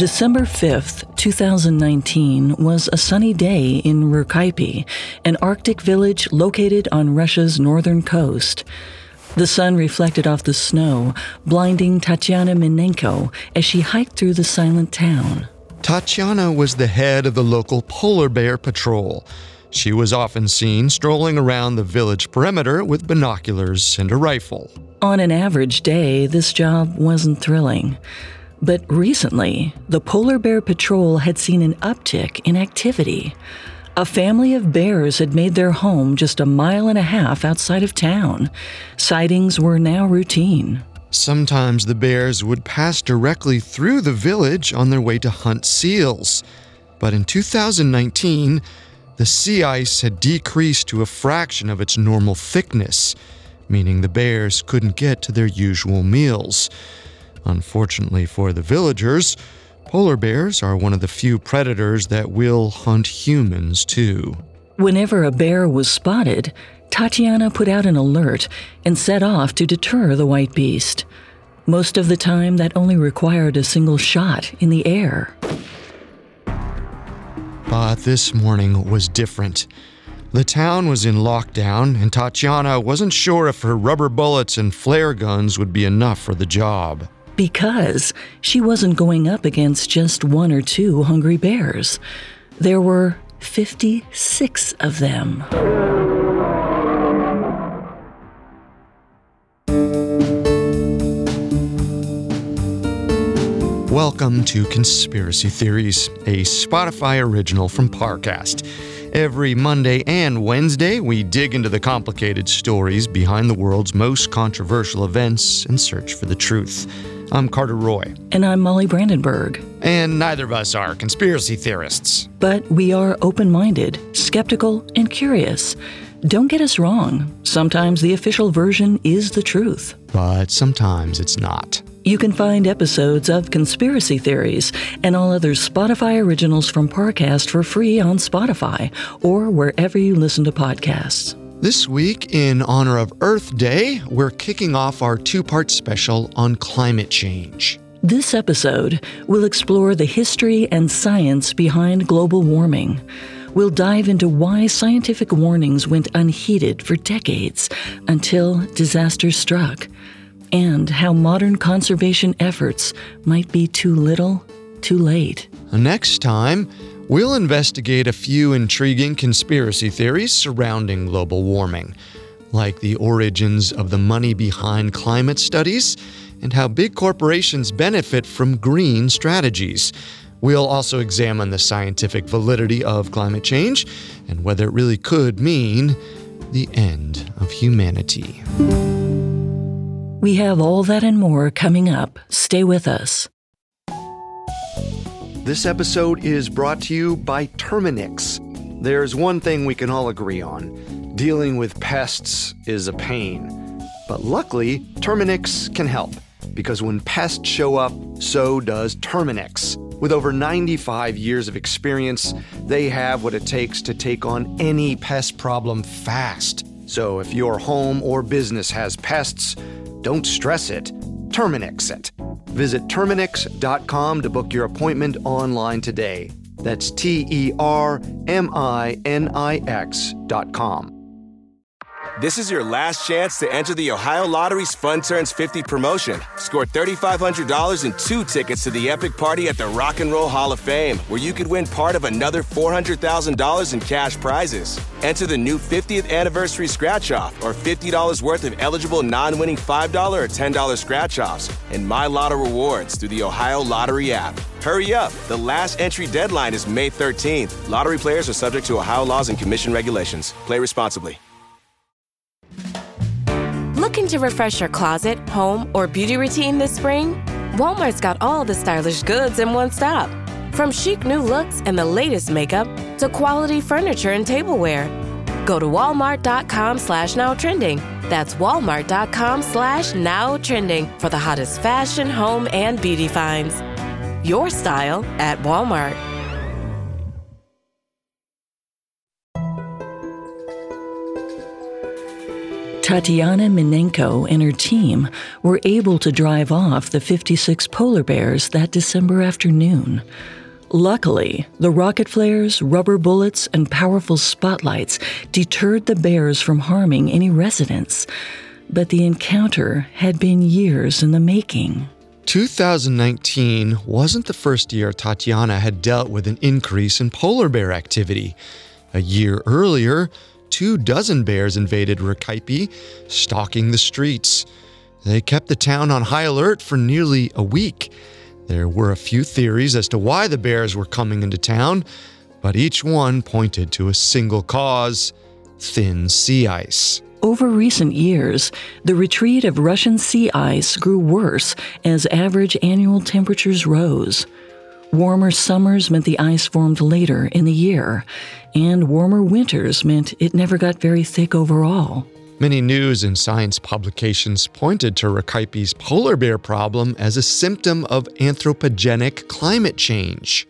December 5th, 2019 was a sunny day in Rurkype, an Arctic village located on Russia's northern coast. The sun reflected off the snow, blinding Tatiana Minenko as she hiked through the silent town. Tatiana was the head of the local polar bear patrol. She was often seen strolling around the village perimeter with binoculars and a rifle. On an average day, this job wasn't thrilling. But recently, the Polar Bear Patrol had seen an uptick in activity. A family of bears had made their home just a mile and a half outside of town. Sightings were now routine. Sometimes the bears would pass directly through the village on their way to hunt seals. But in 2019, the sea ice had decreased to a fraction of its normal thickness, meaning the bears couldn't get to their usual meals. Unfortunately for the villagers, polar bears are one of the few predators that will hunt humans too. Whenever a bear was spotted, Tatiana put out an alert and set off to deter the white beast. Most of the time, that only required a single shot in the air. But this morning was different. The town was in lockdown, and Tatiana wasn't sure if her rubber bullets and flare guns would be enough for the job. Because she wasn't going up against just one or two hungry bears. There were 56 of them. Welcome to Conspiracy Theories, a Spotify original from Parcast. Every Monday and Wednesday, we dig into the complicated stories behind the world's most controversial events and search for the truth. I'm Carter Roy. And I'm Molly Brandenburg. And neither of us are conspiracy theorists. But we are open-minded, skeptical, and curious. Don't get us wrong. Sometimes the official version is the truth. But sometimes it's not. You can find episodes of Conspiracy Theories and all other Spotify originals from Parcast for free on Spotify or wherever you listen to podcasts. This week, in honor of Earth Day, we're kicking off our two-part special on climate change. This episode will explore the history and science behind global warming. We'll dive into why scientific warnings went unheeded for decades until disaster struck, and how modern conservation efforts might be too little, too late. Next time, we'll investigate a few intriguing conspiracy theories surrounding global warming, like the origins of the money behind climate studies and how big corporations benefit from green strategies. We'll also examine the scientific validity of climate change and whether it really could mean the end of humanity. We have all that and more coming up. Stay with us. This episode is brought to you by Terminix. There's one thing we can all agree on. Dealing with pests is a pain. But luckily, Terminix can help. Because when pests show up, so does Terminix. With over 95 years of experience, they have what it takes to take on any pest problem fast. So if your home or business has pests, don't stress it. Terminix it. Visit Terminix.com to book your appointment online today. That's TERMINIX.com. This is your last chance to enter the Ohio Lottery's Fun Turns 50 promotion. Score $3,500 and 2 tickets to the epic party at the Rock and Roll Hall of Fame, where you could win part of another $400,000 in cash prizes. Enter the new 50th anniversary scratch-off or $50 worth of eligible non-winning $5 or $10 scratch-offs and My Lotto rewards through the Ohio Lottery app. Hurry up. The last entry deadline is May 13th. Lottery players are subject to Ohio laws and commission regulations. Play responsibly. Looking to refresh your closet, home, or beauty routine this spring? Walmart's got all the stylish goods in one stop. From chic new looks and the latest makeup to quality furniture and tableware. Go to walmart.com/nowtrending. That's walmart.com/nowtrending for the hottest fashion, home, and beauty finds. Your style at Walmart. Tatiana Minenko and her team were able to drive off the 56 polar bears that December afternoon. Luckily, the rocket flares, rubber bullets, and powerful spotlights deterred the bears from harming any residents. But the encounter had been years in the making. 2019 wasn't the first year Tatiana had dealt with an increase in polar bear activity. A year earlier, 24 bears invaded Rakaipi, stalking the streets. They kept the town on high alert for nearly a week. There were a few theories as to why the bears were coming into town, but each one pointed to a single cause: thin sea ice. Over recent years, the retreat of Russian sea ice grew worse as average annual temperatures rose. Warmer summers meant the ice formed later in the year, and warmer winters meant it never got very thick overall. Many news and science publications pointed to Rakaipi's polar bear problem as a symptom of anthropogenic climate change.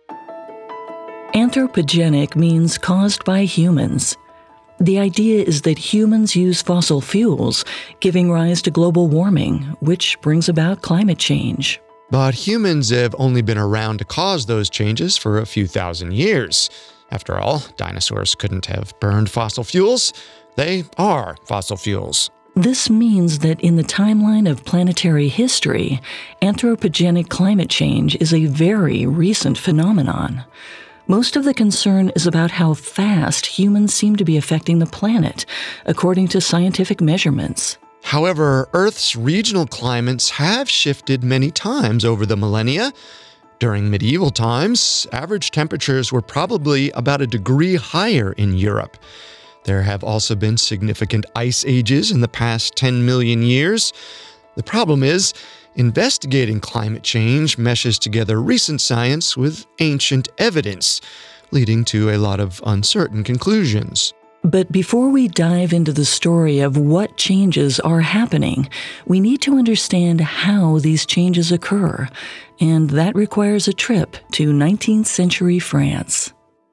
Anthropogenic means caused by humans. The idea is that humans use fossil fuels, giving rise to global warming, which brings about climate change. But humans have only been around to cause those changes for a few thousand years. After all, dinosaurs couldn't have burned fossil fuels. They are fossil fuels. This means that in the timeline of planetary history, anthropogenic climate change is a very recent phenomenon. Most of the concern is about how fast humans seem to be affecting the planet, according to scientific measurements. However, Earth's regional climates have shifted many times over the millennia. During medieval times, average temperatures were probably about a degree higher in Europe. There have also been significant ice ages in the past 10 million years. The problem is, investigating climate change meshes together recent science with ancient evidence, leading to a lot of uncertain conclusions. But before we dive into the story of what changes are happening, we need to understand how these changes occur, and that requires a trip to 19th century France.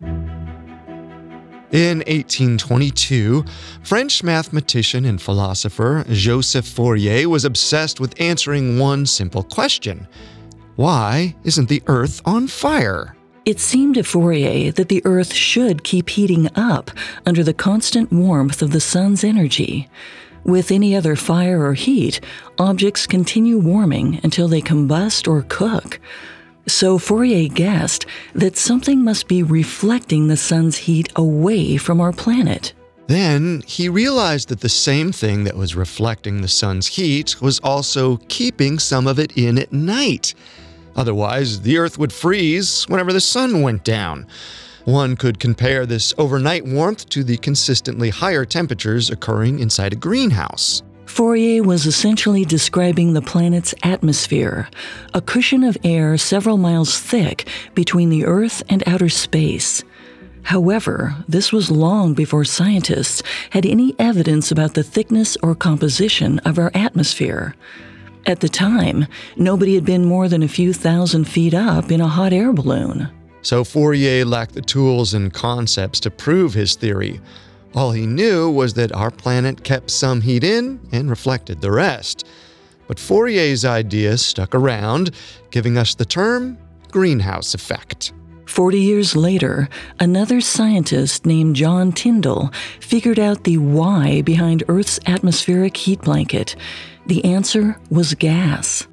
In 1822, French mathematician and philosopher Joseph Fourier was obsessed with answering one simple question: why isn't the Earth on fire? It seemed to Fourier that the Earth should keep heating up under the constant warmth of the sun's energy. With any other fire or heat, objects continue warming until they combust or cook. So Fourier guessed that something must be reflecting the sun's heat away from our planet. Then he realized that the same thing that was reflecting the sun's heat was also keeping some of it in at night. Otherwise, the Earth would freeze whenever the sun went down. One could compare this overnight warmth to the consistently higher temperatures occurring inside a greenhouse. Fourier was essentially describing the planet's atmosphere, a cushion of air several miles thick between the Earth and outer space. However, this was long before scientists had any evidence about the thickness or composition of our atmosphere. At the time, nobody had been more than a few thousand feet up in a hot air balloon. So Fourier lacked the tools and concepts to prove his theory. All he knew was that our planet kept some heat in and reflected the rest. But Fourier's idea stuck around, giving us the term greenhouse effect. 40 years later, another scientist named John Tyndall figured out the why behind Earth's atmospheric heat blanket. The answer was gas.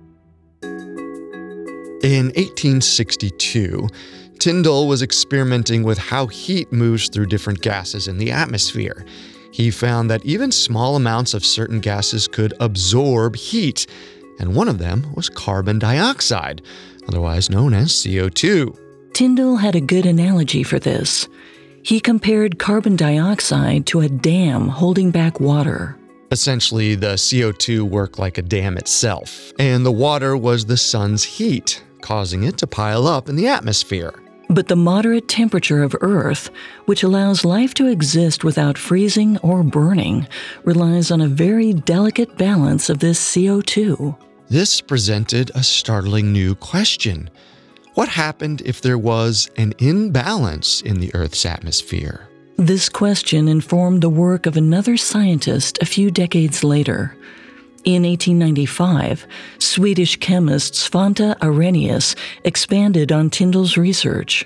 In 1862, Tyndall was experimenting with how heat moves through different gases in the atmosphere. He found that even small amounts of certain gases could absorb heat, and one of them was carbon dioxide, otherwise known as CO2. Tyndall had a good analogy for this. He compared carbon dioxide to a dam holding back water. Essentially, the CO2 worked like a dam itself, and the water was the sun's heat, causing it to pile up in the atmosphere. But the moderate temperature of Earth, which allows life to exist without freezing or burning, relies on a very delicate balance of this CO2. This presented a startling new question. What happened if there was an imbalance in the Earth's atmosphere? This question informed the work of another scientist a few decades later. In 1895, Swedish chemist Svante Arrhenius expanded on Tyndall's research.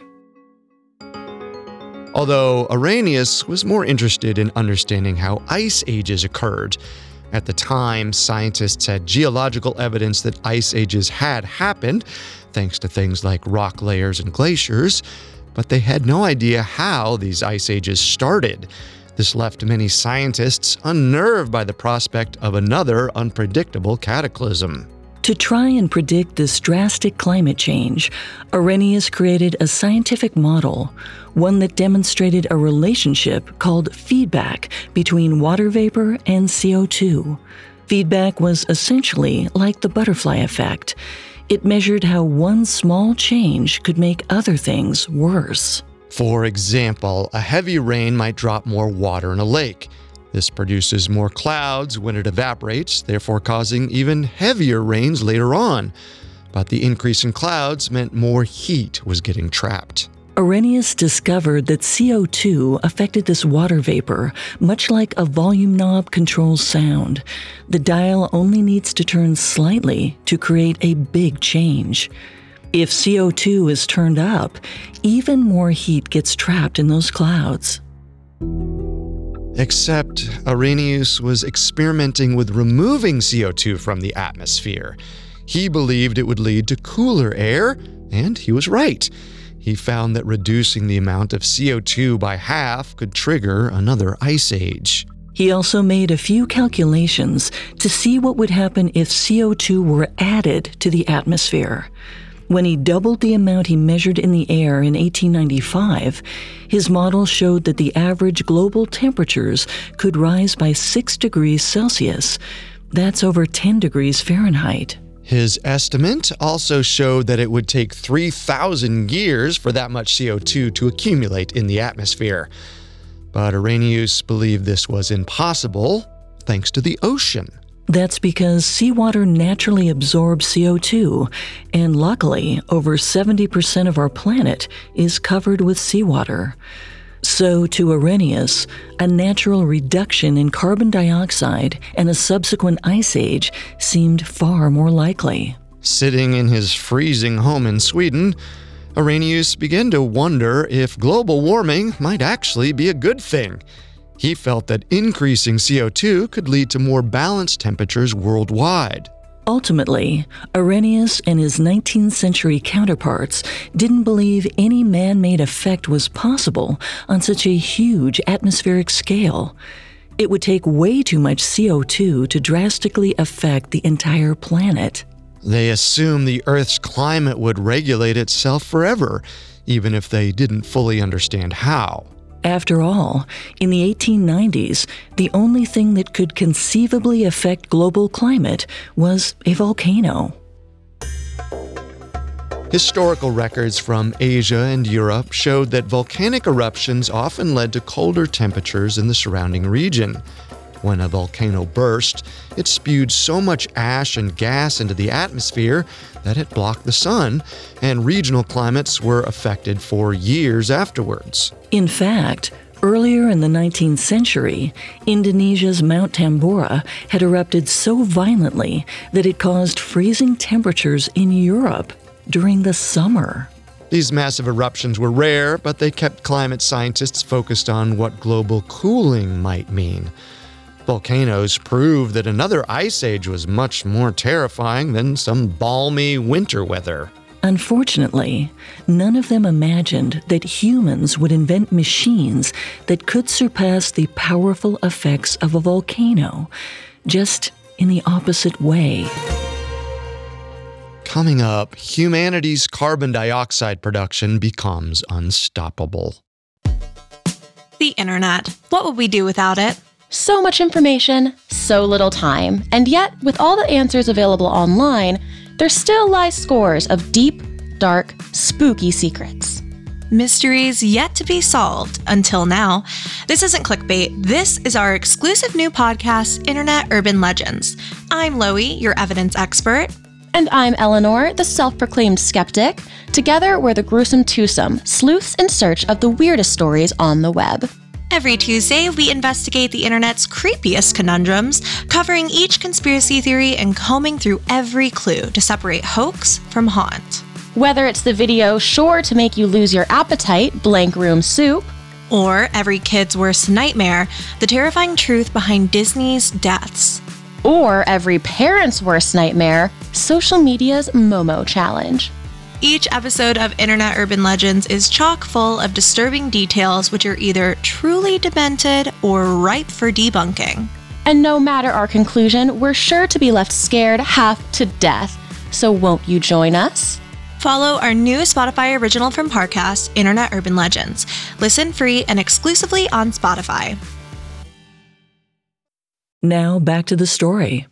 Although Arrhenius was more interested in understanding how ice ages occurred. At the time, scientists had geological evidence that ice ages had happened, thanks to things like rock layers and glaciers, but they had no idea how these ice ages started. This left many scientists unnerved by the prospect of another unpredictable cataclysm. To try and predict this drastic climate change, Arrhenius created a scientific model, one that demonstrated a relationship called feedback between water vapor and CO2. Feedback was essentially like the butterfly effect. It measured how one small change could make other things worse. For example, a heavy rain might drop more water in a lake. This produces more clouds when it evaporates, therefore causing even heavier rains later on. But the increase in clouds meant more heat was getting trapped. Arrhenius discovered that CO2 affected this water vapor, much like a volume knob controls sound. The dial only needs to turn slightly to create a big change. If CO2 is turned up, even more heat gets trapped in those clouds. Except Arrhenius was experimenting with removing CO2 from the atmosphere. He believed it would lead to cooler air, and he was right. He found that reducing the amount of CO2 by half could trigger another ice age. He also made a few calculations to see what would happen if CO2 were added to the atmosphere. When he doubled the amount he measured in the air in 1895, his model showed that the average global temperatures could rise by 6 degrees Celsius. That's over 10 degrees Fahrenheit. His estimate also showed that it would take 3,000 years for that much CO2 to accumulate in the atmosphere. But Arrhenius believed this was impossible thanks to the ocean. That's because seawater naturally absorbs CO2, and luckily, over 70% of our planet is covered with seawater. So, to Arrhenius, a natural reduction in carbon dioxide and a subsequent ice age seemed far more likely. Sitting in his freezing home in Sweden, Arrhenius began to wonder if global warming might actually be a good thing. He felt that increasing CO2 could lead to more balanced temperatures worldwide. Ultimately, Arrhenius and his 19th century counterparts didn't believe any man-made effect was possible on such a huge atmospheric scale. It would take way too much CO2 to drastically affect the entire planet. They assumed the Earth's climate would regulate itself forever, even if they didn't fully understand how. After all, in the 1890s, the only thing that could conceivably affect global climate was a volcano. Historical records from Asia and Europe showed that volcanic eruptions often led to colder temperatures in the surrounding region. When a volcano burst, it spewed so much ash and gas into the atmosphere that it blocked the sun, and regional climates were affected for years afterwards. In fact, earlier in the 19th century, Indonesia's Mount Tambora had erupted so violently that it caused freezing temperatures in Europe during the summer. These massive eruptions were rare, but they kept climate scientists focused on what global cooling might mean. Volcanoes proved that another ice age was much more terrifying than some balmy winter weather. Unfortunately, none of them imagined that humans would invent machines that could surpass the powerful effects of a volcano, just in the opposite way. Coming up, humanity's carbon dioxide production becomes unstoppable. The internet. What would we do without it? So much information, so little time, and yet, with all the answers available online, there still lie scores of deep, dark, spooky secrets. Mysteries yet to be solved until now. This isn't clickbait. This is our exclusive new podcast, Internet Urban Legends. I'm Loie, your evidence expert. And I'm Eleanor, the self-proclaimed skeptic. Together, we're the gruesome twosome, sleuths in search of the weirdest stories on the web. Every Tuesday, we investigate the internet's creepiest conundrums, covering each conspiracy theory and combing through every clue to separate hoax from haunt. Whether it's the video sure to make you lose your appetite, Blank Room Soup, or every kid's worst nightmare, the terrifying truth behind Disney's deaths. or every parent's worst nightmare, social media's Momo Challenge. Each episode of Internet Urban Legends is chock full of disturbing details which are either truly demented or ripe for debunking. And no matter our conclusion, we're sure to be left scared half to death. So won't you join us? Follow our new Spotify original from Parcast, Internet Urban Legends. Listen free and exclusively on Spotify. Now back to the story.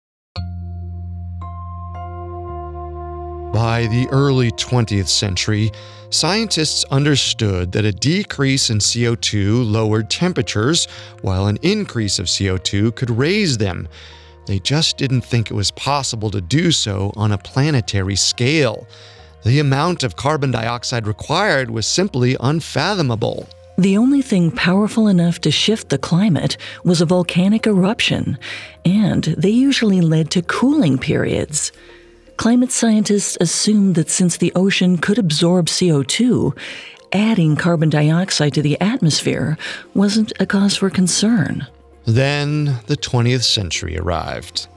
By the early 20th century, scientists understood that a decrease in CO2 lowered temperatures, while an increase of CO2 could raise them. They just didn't think it was possible to do so on a planetary scale. The amount of carbon dioxide required was simply unfathomable. The only thing powerful enough to shift the climate was a volcanic eruption, and they usually led to cooling periods. Climate scientists assumed that since the ocean could absorb CO2, adding carbon dioxide to the atmosphere wasn't a cause for concern. Then the 20th century arrived.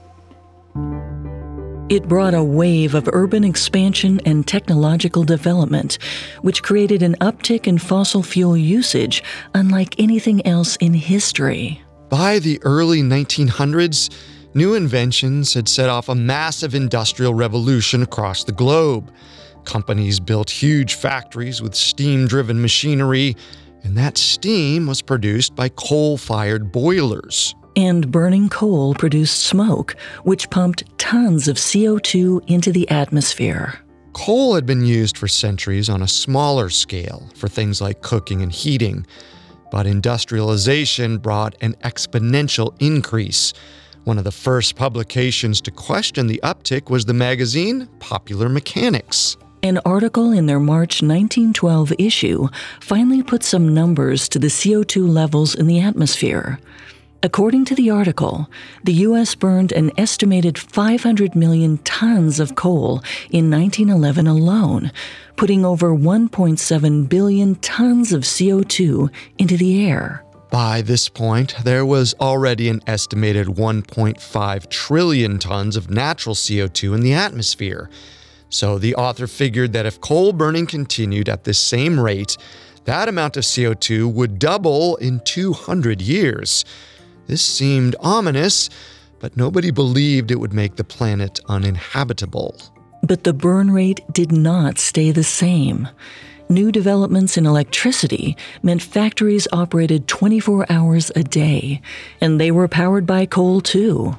It brought a wave of urban expansion and technological development, which created an uptick in fossil fuel usage unlike anything else in history. By the early 1900s, new inventions had set off a massive industrial revolution across the globe. Companies built huge factories with steam-driven machinery, and that steam was produced by coal-fired boilers. And burning coal produced smoke, which pumped tons of CO2 into the atmosphere. Coal had been used for centuries on a smaller scale for things like cooking and heating, but industrialization brought an exponential increase. One of the first publications to question the uptick was the magazine Popular Mechanics. An article in their March 1912 issue finally put some numbers to the CO2 levels in the atmosphere. According to the article, the U.S. burned an estimated 500 million tons of coal in 1911 alone, putting over 1.7 billion tons of CO2 into the air. By this point, there was already an estimated 1.5 trillion tons of natural CO2 in the atmosphere. So the author figured that if coal burning continued at this same rate, that amount of CO2 would double in 200 years. This seemed ominous, but nobody believed it would make the planet uninhabitable. But the burn rate did not stay the same. New developments in electricity meant factories operated 24 hours a day, and they were powered by coal too.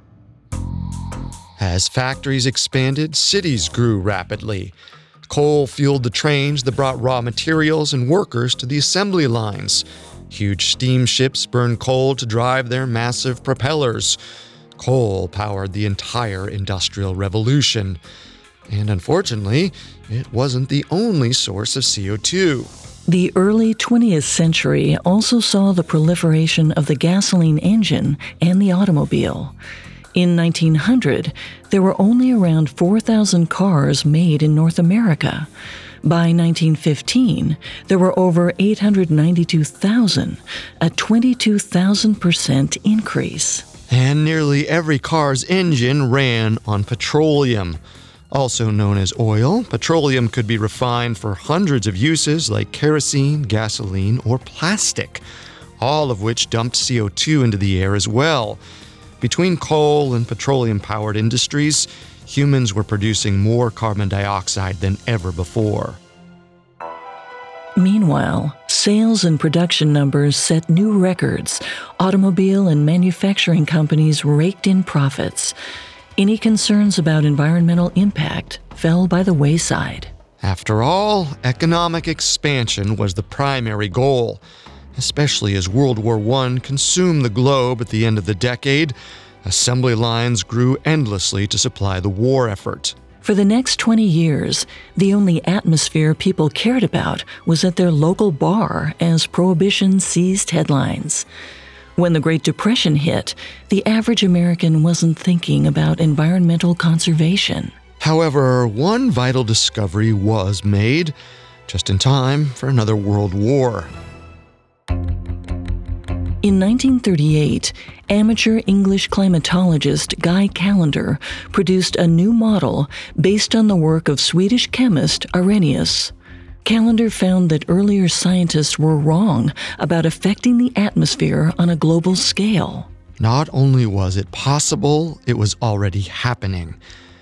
As factories expanded, cities grew rapidly. Coal fueled the trains that brought raw materials and workers to the assembly lines. Huge steamships burned coal to drive their massive propellers. Coal powered the entire Industrial Revolution. And unfortunately, it wasn't the only source of CO2. The early 20th century also saw the proliferation of the gasoline engine and the automobile. In 1900, there were only around 4,000 cars made in North America. By 1915, there were over 892,000, a 22,000% increase. And nearly every car's engine ran on petroleum. Also known as oil, petroleum could be refined for hundreds of uses like kerosene, gasoline, or plastic, all of which dumped CO2 into the air as well. Between coal and petroleum-powered industries, humans were producing more carbon dioxide than ever before. Meanwhile, sales and production numbers set new records. Automobile and manufacturing companies raked in profits. Any concerns about environmental impact fell by the wayside. After all, economic expansion was the primary goal. Especially as World War I consumed the globe at the end of the decade, assembly lines grew endlessly to supply the war effort. For the next 20 years, the only atmosphere people cared about was at their local bar as Prohibition seized headlines. When the Great Depression hit, the average American wasn't thinking about environmental conservation. However, one vital discovery was made, just in time for another world war. In 1938, amateur English climatologist Guy Callendar produced a new model based on the work of Swedish chemist Arrhenius. Callendar found that earlier scientists were wrong about affecting the atmosphere on a global scale. Not only was it possible, it was already happening.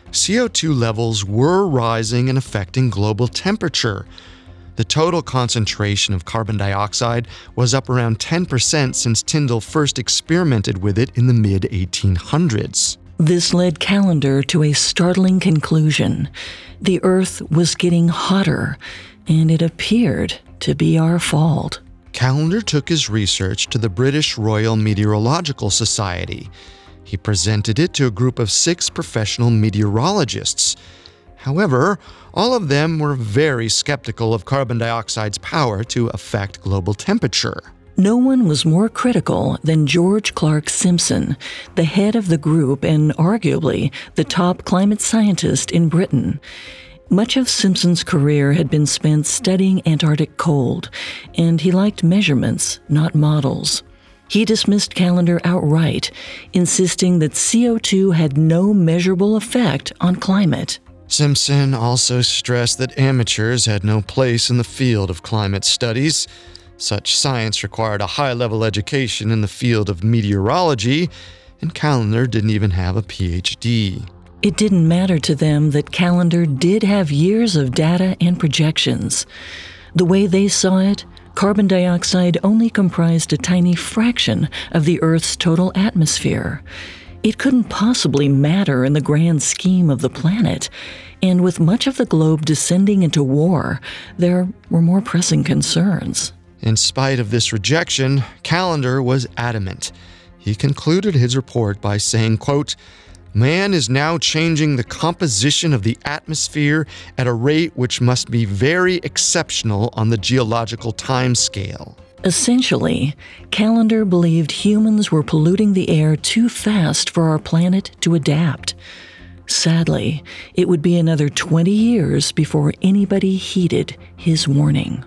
CO2 levels were rising and affecting global temperature. The total concentration of carbon dioxide was up around 10% since Tyndall first experimented with it in the mid-1800s. This led Callendar to a startling conclusion. The Earth was getting hotter, and it appeared to be our fault. Callendar took his research to the British Royal Meteorological Society. He presented it to a group of 6 professional meteorologists. However, all of them were very skeptical of carbon dioxide's power to affect global temperature. No one was more critical than George Clark Simpson, the head of the group and arguably the top climate scientist in Britain. Much of Simpson's career had been spent studying Antarctic cold, and he liked measurements, not models. He dismissed Callendar outright, insisting that CO2 had no measurable effect on climate. Simpson also stressed that amateurs had no place in the field of climate studies. Such science required a high-level education in the field of meteorology, and Callendar didn't even have a PhD. It didn't matter to them that Callendar did have years of data and projections. The way they saw it, carbon dioxide only comprised a tiny fraction of the Earth's total atmosphere. It couldn't possibly matter in the grand scheme of the planet, and with much of the globe descending into war, there were more pressing concerns. In spite of this rejection, Callendar was adamant. He concluded his report by saying, quote, "Man is now changing the composition of the atmosphere at a rate which must be very exceptional on the geological timescale." Essentially, Callendar believed humans were polluting the air too fast for our planet to adapt. Sadly, it would be another 20 years before anybody heeded his warning.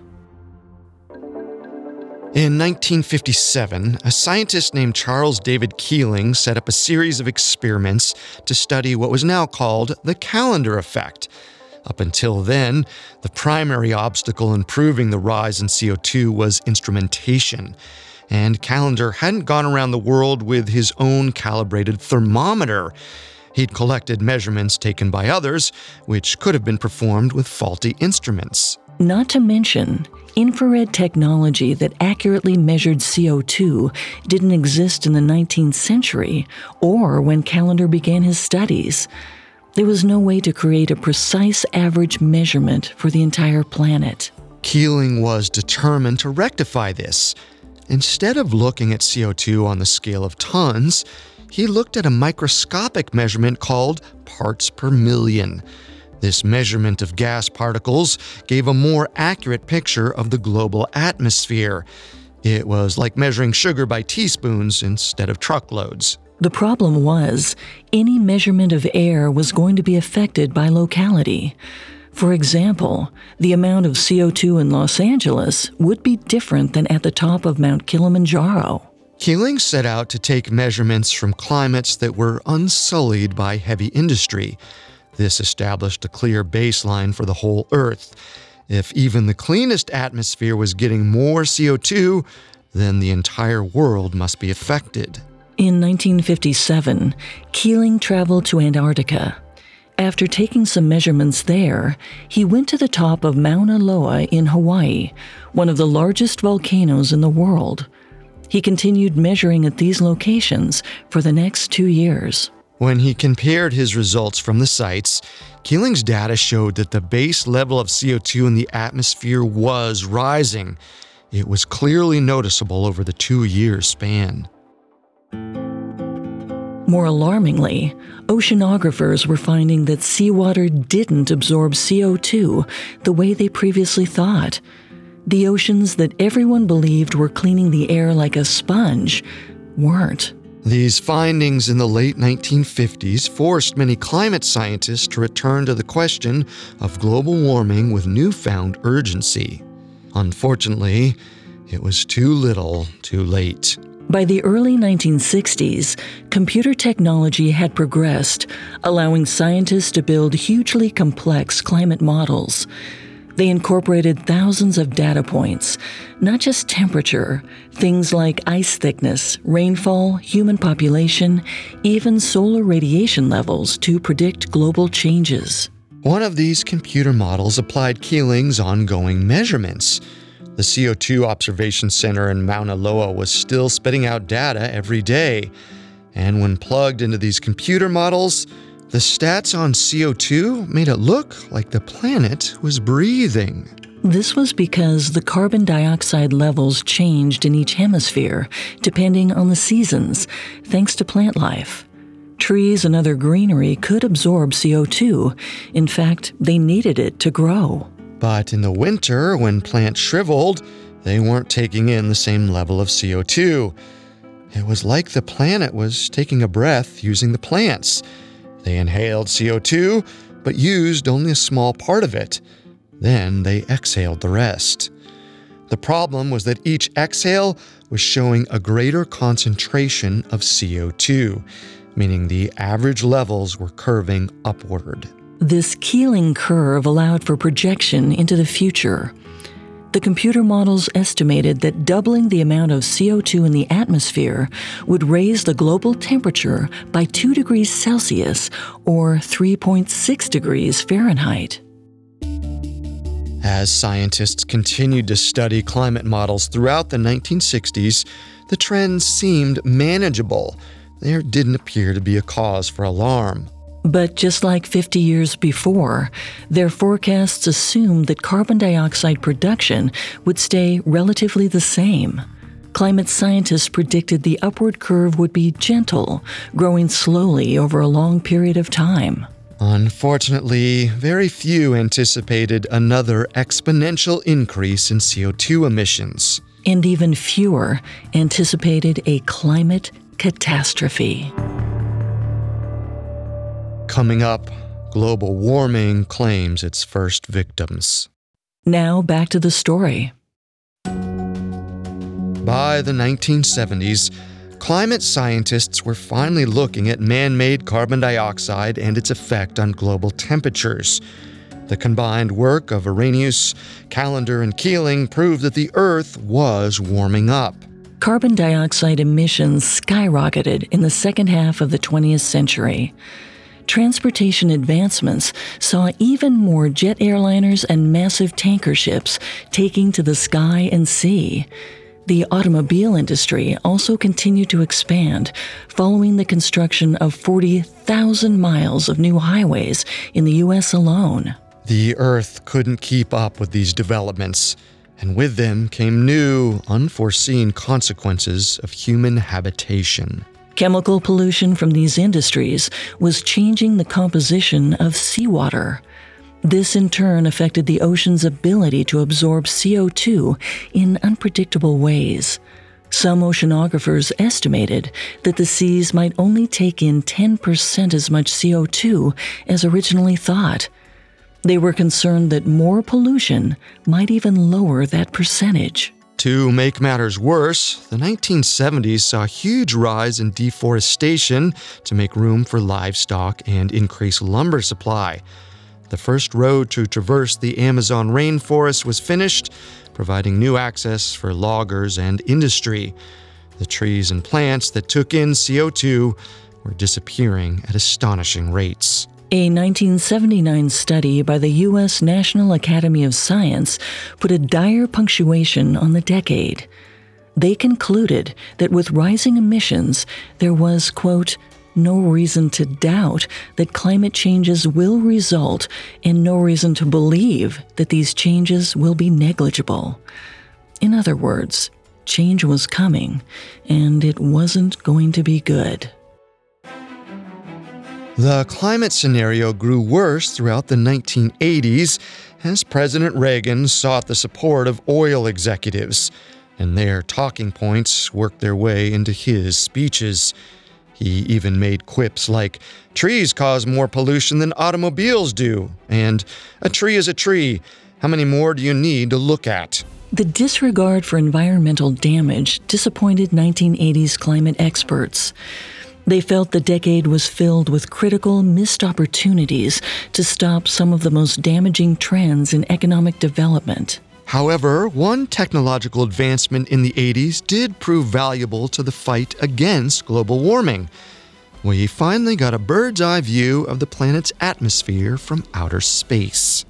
In 1957, a scientist named Charles David Keeling set up a series of experiments to study what was now called the Callendar effect. Up until then, the primary obstacle in proving the rise in CO2 was instrumentation, and Callendar hadn't gone around the world with his own calibrated thermometer. He'd collected measurements taken by others, which could have been performed with faulty instruments. Not to mention, infrared technology that accurately measured CO2 didn't exist in the 19th century or when Callendar began his studies. There was no way to create a precise average measurement for the entire planet. Keeling was determined to rectify this. Instead of looking at CO2 on the scale of tons, he looked at a microscopic measurement called parts per million. This measurement of gas particles gave a more accurate picture of the global atmosphere. It was like measuring sugar by teaspoons instead of truckloads. The problem was, any measurement of air was going to be affected by locality. For example, the amount of CO2 in Los Angeles would be different than at the top of Mount Kilimanjaro. Keeling set out to take measurements from climates that were unsullied by heavy industry. This established a clear baseline for the whole Earth. If even the cleanest atmosphere was getting more CO2, then the entire world must be affected. In 1957, Keeling traveled to Antarctica. After taking some measurements there, he went to the top of Mauna Loa in Hawaii, one of the largest volcanoes in the world. He continued measuring at these locations for the next 2 years. When he compared his results from the sites, Keeling's data showed that the base level of CO2 in the atmosphere was rising. It was clearly noticeable over the 2-year span. More alarmingly, oceanographers were finding that seawater didn't absorb CO2 the way they previously thought. The oceans that everyone believed were cleaning the air like a sponge weren't. These findings in the late 1950s forced many climate scientists to return to the question of global warming with newfound urgency. Unfortunately, it was too little, too late. By the early 1960s, computer technology had progressed, allowing scientists to build hugely complex climate models. They incorporated thousands of data points, not just temperature, things like ice thickness, rainfall, human population, even solar radiation levels to predict global changes. One of these computer models applied Keeling's ongoing measurements. The CO2 Observation Center in Mauna Loa was still spitting out data every day. And when plugged into these computer models, the stats on CO2 made it look like the planet was breathing. This was because the carbon dioxide levels changed in each hemisphere, depending on the seasons, thanks to plant life. Trees and other greenery could absorb CO2. In fact, they needed it to grow. But in the winter, when plants shriveled, they weren't taking in the same level of CO2. It was like the planet was taking a breath using the plants. They inhaled CO2, but used only a small part of it. Then they exhaled the rest. The problem was that each exhale was showing a greater concentration of CO2, meaning the average levels were curving upward. This Keeling curve allowed for projection into the future. The computer models estimated that doubling the amount of CO2 in the atmosphere would raise the global temperature by 2 degrees Celsius or 3.6 degrees Fahrenheit. As scientists continued to study climate models throughout the 1960s, the trends seemed manageable. There didn't appear to be a cause for alarm. But just like 50 years before, their forecasts assumed that carbon dioxide production would stay relatively the same. Climate scientists predicted the upward curve would be gentle, growing slowly over a long period of time. Unfortunately, very few anticipated another exponential increase in CO2 emissions. And even fewer anticipated a climate catastrophe. Coming up, global warming claims its first victims. Now back to the story. By the 1970s, climate scientists were finally looking at man-made carbon dioxide and its effect on global temperatures. The combined work of Arrhenius, Callendar, and Keeling proved that the Earth was warming up. Carbon dioxide emissions skyrocketed in the second half of the 20th century. Transportation advancements saw even more jet airliners and massive tanker ships taking to the sky and sea. The automobile industry also continued to expand, following the construction of 40,000 miles of new highways in the U.S. alone. The Earth couldn't keep up with these developments, and with them came new, unforeseen consequences of human habitation. Chemical pollution from these industries was changing the composition of seawater. This in turn affected the ocean's ability to absorb CO2 in unpredictable ways. Some oceanographers estimated that the seas might only take in 10% as much CO2 as originally thought. They were concerned that more pollution might even lower that percentage. To make matters worse, the 1970s saw a huge rise in deforestation to make room for livestock and increase lumber supply. The first road to traverse the Amazon rainforest was finished, providing new access for loggers and industry. The trees and plants that took in CO2 were disappearing at astonishing rates. A 1979 study by the U.S. National Academy of Science put a dire punctuation on the decade. They concluded that with rising emissions, there was, quote, no reason to doubt that climate changes will result and no reason to believe that these changes will be negligible. In other words, change was coming, and it wasn't going to be good. The climate scenario grew worse throughout the 1980s as President Reagan sought the support of oil executives, and their talking points worked their way into his speeches. He even made quips like, "Trees cause more pollution than automobiles do," and "A tree is a tree. How many more do you need to look at?" The disregard for environmental damage disappointed 1980s climate experts. They felt the decade was filled with critical, missed opportunities to stop some of the most damaging trends in economic development. However, one technological advancement in the 80s did prove valuable to the fight against global warming. We finally got a bird's-eye view of the planet's atmosphere from outer space.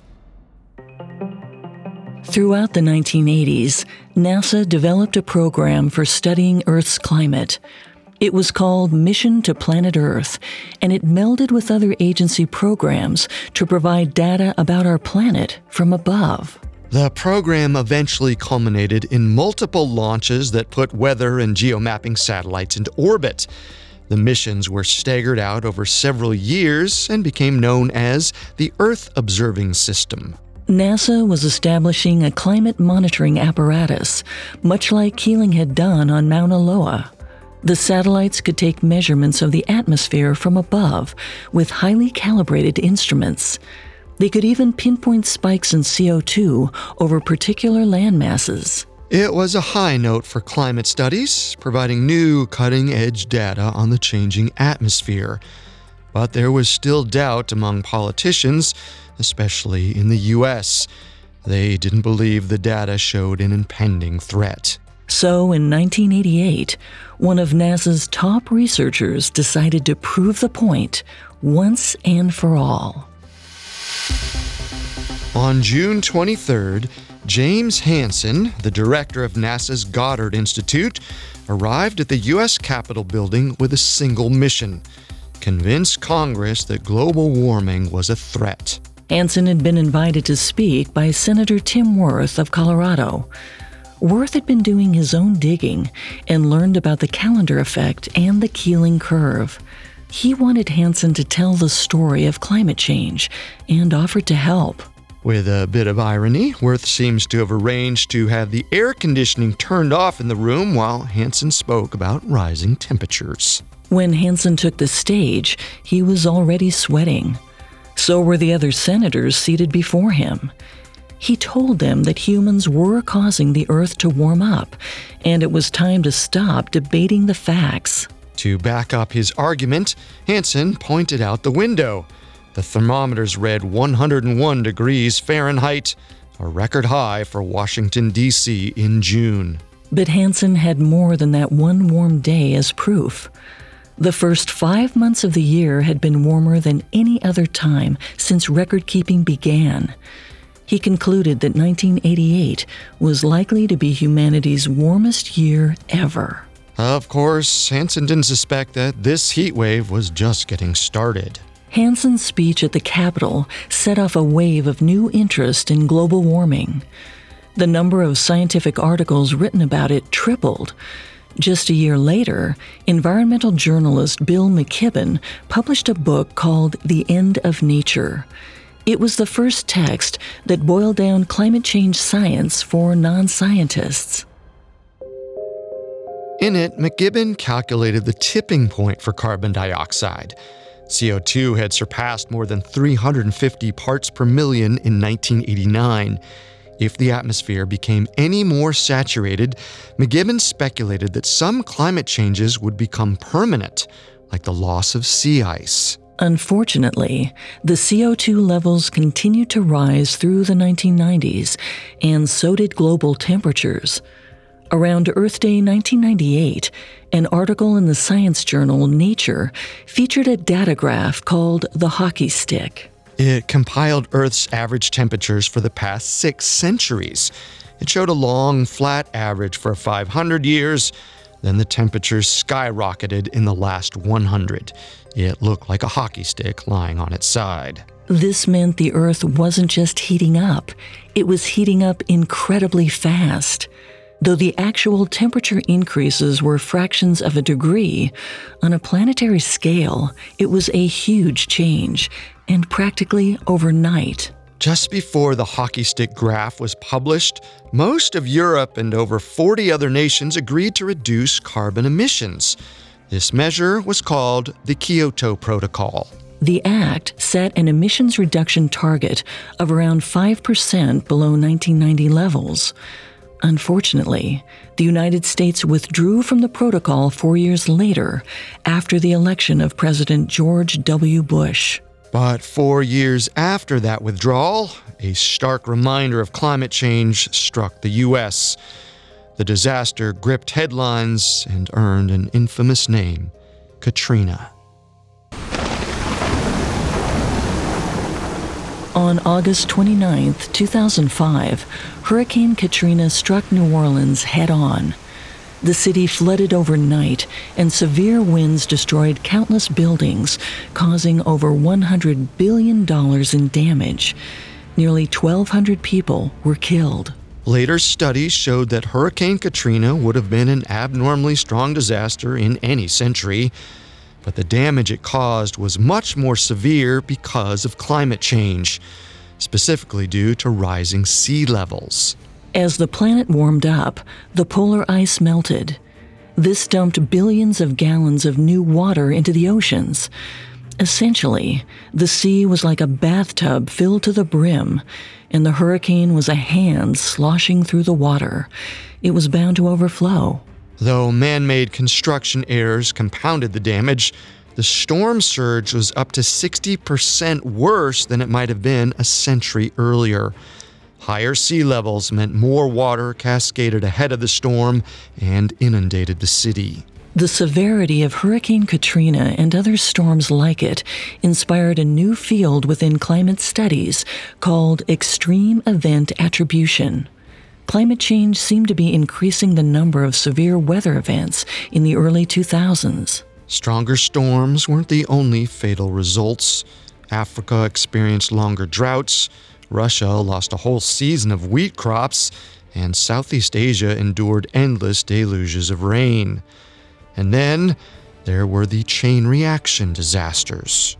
Throughout the 1980s, NASA developed a program for studying Earth's climate. It was called Mission to Planet Earth, and it melded with other agency programs to provide data about our planet from above. The program eventually culminated in multiple launches that put weather and geomapping satellites into orbit. The missions were staggered out over several years and became known as the Earth Observing System. NASA was establishing a climate monitoring apparatus, much like Keeling had done on Mauna Loa. The satellites could take measurements of the atmosphere from above with highly calibrated instruments. They could even pinpoint spikes in CO2 over particular land masses. It was a high note for climate studies, providing new cutting-edge data on the changing atmosphere. But there was still doubt among politicians, especially in the U.S. They didn't believe the data showed an impending threat. So in 1988, one of NASA's top researchers decided to prove the point once and for all. On June 23rd, James Hansen, the director of NASA's Goddard Institute, arrived at the U.S. Capitol building with a single mission: convince Congress that global warming was a threat. Hansen had been invited to speak by Senator Tim Wirth of Colorado. Wirth had been doing his own digging and learned about the calendar effect and the Keeling curve. He wanted Hansen to tell the story of climate change and offered to help. With a bit of irony, Wirth seems to have arranged to have the air conditioning turned off in the room while Hansen spoke about rising temperatures. When Hansen took the stage, he was already sweating. So were the other senators seated before him. He told them that humans were causing the Earth to warm up, and it was time to stop debating the facts. To back up his argument, Hansen pointed out the window. The thermometers read 101 degrees Fahrenheit, a record high for Washington, D.C. in June. But Hansen had more than that one warm day as proof. The first 5 months of the year had been warmer than any other time since record-keeping began. He concluded that 1988 was likely to be humanity's warmest year ever. Of course, Hansen didn't suspect that this heat wave was just getting started. Hansen's speech at the Capitol set off a wave of new interest in global warming. The number of scientific articles written about it tripled. Just a year later, environmental journalist Bill McKibben published a book called The End of Nature. It was the first text that boiled down climate change science for non-scientists. In it, McKibben calculated the tipping point for carbon dioxide. CO2 had surpassed more than 350 parts per million in 1989. If the atmosphere became any more saturated, McKibben speculated that some climate changes would become permanent, like the loss of sea ice. Unfortunately, the CO2 levels continued to rise through the 1990s, and so did global temperatures. Around Earth Day 1998, an article in the science journal Nature featured a data graph called the hockey stick. It compiled Earth's average temperatures for the past 6 centuries. It showed a long, flat average for 500 years. Then the temperatures skyrocketed in the last 100. It looked like a hockey stick lying on its side. This meant the Earth wasn't just heating up, it was heating up incredibly fast. Though the actual temperature increases were fractions of a degree, on a planetary scale, it was a huge change, and practically overnight. Just before the hockey stick graph was published, most of Europe and over 40 other nations agreed to reduce carbon emissions. This measure was called the Kyoto Protocol. The act set an emissions reduction target of around 5% below 1990 levels. Unfortunately, the United States withdrew from the protocol 4 years later after the election of President George W. Bush. But 4 years after that withdrawal, a stark reminder of climate change struck the U.S. The disaster gripped headlines and earned an infamous name, Katrina. On August 29, 2005, Hurricane Katrina struck New Orleans head-on. The city flooded overnight, and severe winds destroyed countless buildings, causing over $100 billion in damage. Nearly 1,200 people were killed. Later studies showed that Hurricane Katrina would have been an abnormally strong disaster in any century, but the damage it caused was much more severe because of climate change, specifically due to rising sea levels. As the planet warmed up, the polar ice melted. This dumped billions of gallons of new water into the oceans. Essentially, the sea was like a bathtub filled to the brim, and the hurricane was a hand sloshing through the water. It was bound to overflow. Though man-made construction errors compounded the damage, the storm surge was up to 60% worse than it might have been a century earlier. Higher sea levels meant more water cascaded ahead of the storm and inundated the city. The severity of Hurricane Katrina and other storms like it inspired a new field within climate studies called extreme event attribution. Climate change seemed to be increasing the number of severe weather events in the early 2000s. Stronger storms weren't the only fatal results. Africa experienced longer droughts, Russia lost a whole season of wheat crops, and Southeast Asia endured endless deluges of rain. And then there were the chain reaction disasters.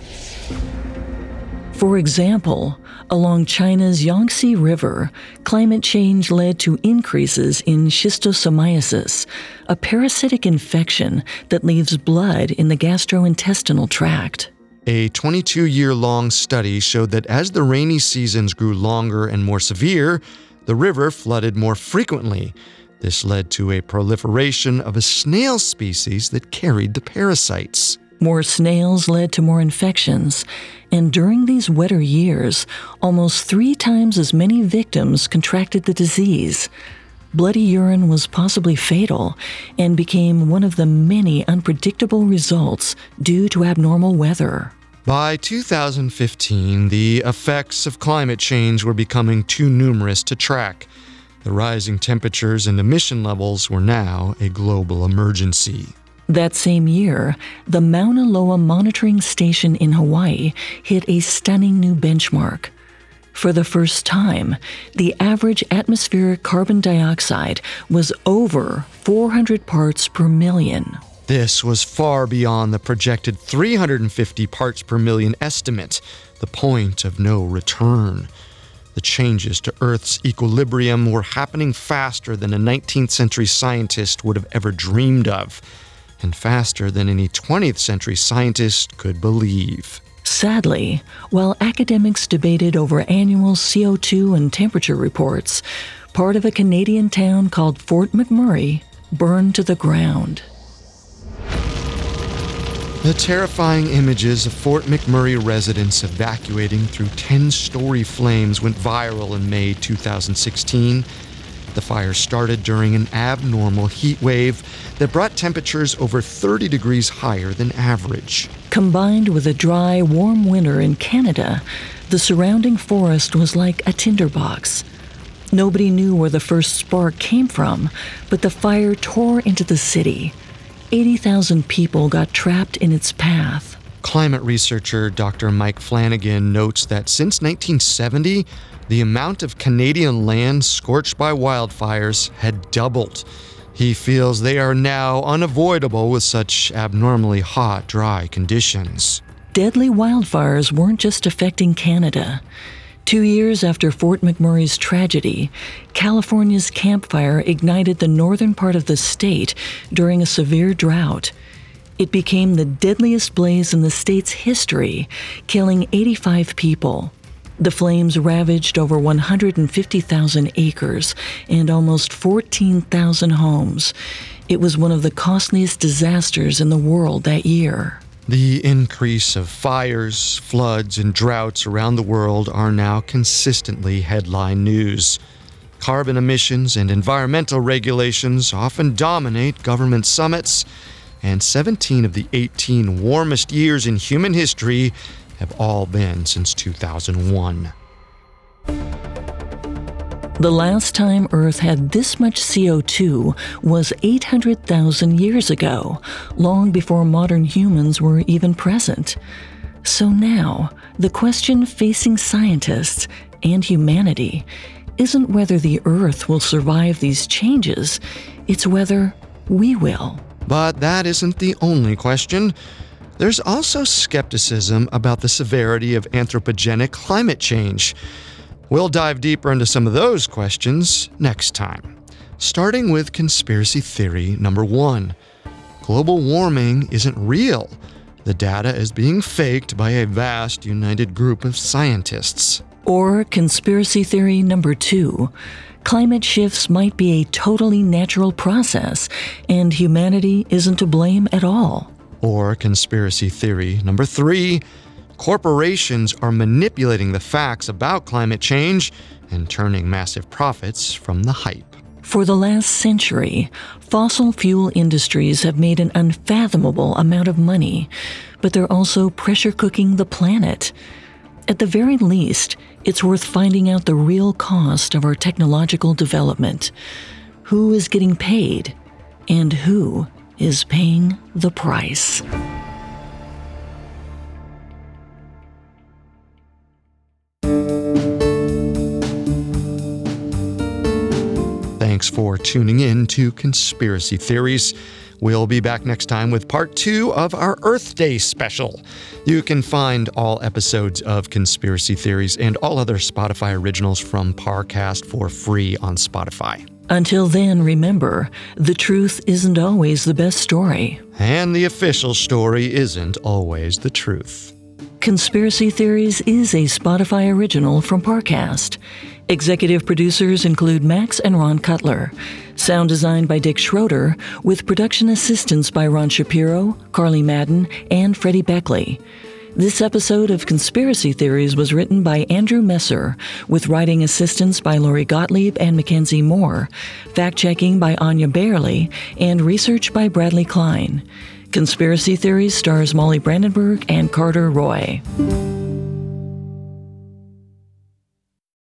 For example, along China's Yangtze River, climate change led to increases in schistosomiasis, a parasitic infection that leaves blood in the gastrointestinal tract. A 22-year-long study showed that as the rainy seasons grew longer and more severe, the river flooded more frequently. This led to a proliferation of a snail species that carried the parasites. More snails led to more infections, and during these wetter years, almost 3 times as many victims contracted the disease. Bloody urine was possibly fatal and became one of the many unpredictable results due to abnormal weather. By 2015, the effects of climate change were becoming too numerous to track. The rising temperatures and emission levels were now a global emergency. That same year, the Mauna Loa monitoring station in Hawaii hit a stunning new benchmark. For the first time, the average atmospheric carbon dioxide was over 400 parts per million. This was far beyond the projected 350 parts per million estimate, the point of no return. The changes to Earth's equilibrium were happening faster than a 19th century scientist would have ever dreamed of, and faster than any 20th century scientist could believe. Sadly, while academics debated over annual CO2 and temperature reports, part of a Canadian town called Fort McMurray burned to the ground. The terrifying images of Fort McMurray residents evacuating through 10-story flames went viral in May 2016. The fire started during an abnormal heat wave that brought temperatures over 30 degrees higher than average. Combined with a dry, warm winter in Canada, the surrounding forest was like a tinderbox. Nobody knew where the first spark came from, but the fire tore into the city. 80,000 people got trapped in its path. Climate researcher Dr. Mike Flanagan notes that since 1970, the amount of Canadian land scorched by wildfires had doubled. He feels they are now unavoidable with such abnormally hot, dry conditions. Deadly wildfires weren't just affecting Canada. 2 years after Fort McMurray's tragedy, California's Camp Fire ignited the northern part of the state during a severe drought. It became the deadliest blaze in the state's history, killing 85 people. The flames ravaged over 150,000 acres and almost 14,000 homes. It was one of the costliest disasters in the world that year. The increase of fires, floods, and droughts around the world are now consistently headline news. Carbon emissions and environmental regulations often dominate government summits, and 17 of the 18 warmest years in human history have all been since 2001. The last time Earth had this much CO2 was 800,000 years ago, long before modern humans were even present. So now, the question facing scientists and humanity isn't whether the Earth will survive these changes, it's whether we will. But that isn't the only question. There's also skepticism about the severity of anthropogenic climate change. We'll dive deeper into some of those questions next time, starting with conspiracy theory number 1. Global warming isn't real. The data is being faked by a vast united group of scientists. Or conspiracy theory number 2. Climate shifts might be a totally natural process, and humanity isn't to blame at all. Or conspiracy theory number 3. Corporations are manipulating the facts about climate change and turning massive profits from the hype. For the last century, fossil fuel industries have made an unfathomable amount of money, but they're also pressure cooking the planet. At the very least, it's worth finding out the real cost of our technological development. Who is getting paid, and who is paying the price? Thanks for tuning in to Conspiracy Theories. We'll be back next time with part 2 of our Earth Day special. You can find all episodes of Conspiracy Theories and all other Spotify originals from Parcast for free on Spotify. Until then, remember, the truth isn't always the best story. And the official story isn't always the truth. Conspiracy Theories is a Spotify original from Parcast. Executive producers include Max and Ron Cutler. Sound design by Dick Schroeder, with production assistance by Ron Shapiro, Carly Madden, and Freddie Beckley. This episode of Conspiracy Theories was written by Andrew Messer, with writing assistance by Lori Gottlieb and Mackenzie Moore, fact-checking by Anya Bailey, and research by Bradley Klein. Conspiracy Theories stars Molly Brandenburg and Carter Roy.